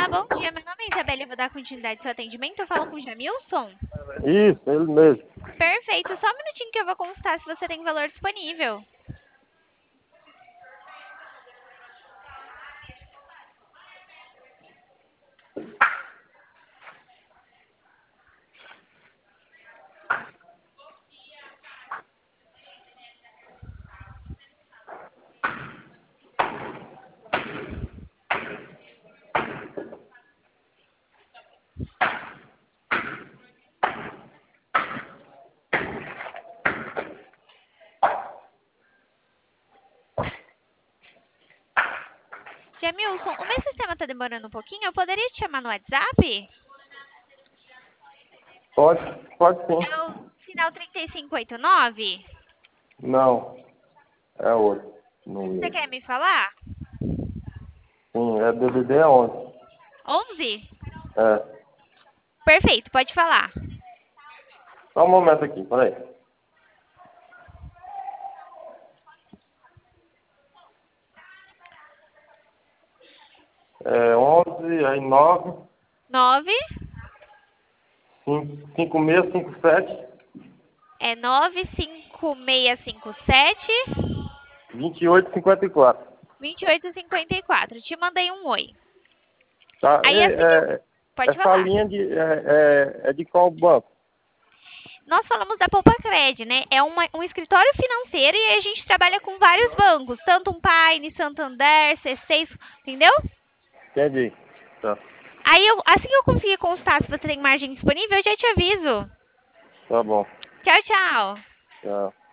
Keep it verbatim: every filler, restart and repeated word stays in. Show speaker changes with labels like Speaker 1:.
Speaker 1: Olá, bom dia. Meu nome é Isabela e eu vou dar continuidade ao seu atendimento. Eu falo com o Jamilson?
Speaker 2: Isso, ele mesmo.
Speaker 1: Perfeito. Só um minutinho que eu vou consultar se você tem valor disponível. Jamilson, o meu sistema está demorando um pouquinho. Eu poderia te chamar no WhatsApp?
Speaker 2: Pode, pode sim.
Speaker 1: É o final trinta e cinco oitenta e nove?
Speaker 2: Não, é outro. Não
Speaker 1: Você
Speaker 2: mesmo.
Speaker 1: quer me falar?
Speaker 2: Sim, é D D D onze.
Speaker 1: onze?
Speaker 2: É.
Speaker 1: Perfeito, pode falar.
Speaker 2: Só um momento aqui, peraí. É onze, aí nove,
Speaker 1: nove?
Speaker 2: cinco, cinco seis cinco sete,
Speaker 1: É nove cinco seis cinco sete,
Speaker 2: vinte e oito cinquenta e quatro.
Speaker 1: vinte e oito cinquenta e quatro. Te mandei um oi.
Speaker 2: Tá?
Speaker 1: Aí assim que eu...
Speaker 2: É, é,
Speaker 1: Pode
Speaker 2: essa
Speaker 1: falar.
Speaker 2: linha de, é, é, é de qual banco?
Speaker 1: Nós falamos da Poupa-Cred, né? É uma, um escritório financeiro e a gente trabalha com vários bancos, tanto um Paine, Santander, C seis, entendeu?
Speaker 2: Entendi. Tá.
Speaker 1: Aí, eu, assim que eu conseguir constar se você tem margem disponível, eu já te aviso.
Speaker 2: Tá bom.
Speaker 1: Tchau, tchau.
Speaker 2: Tchau.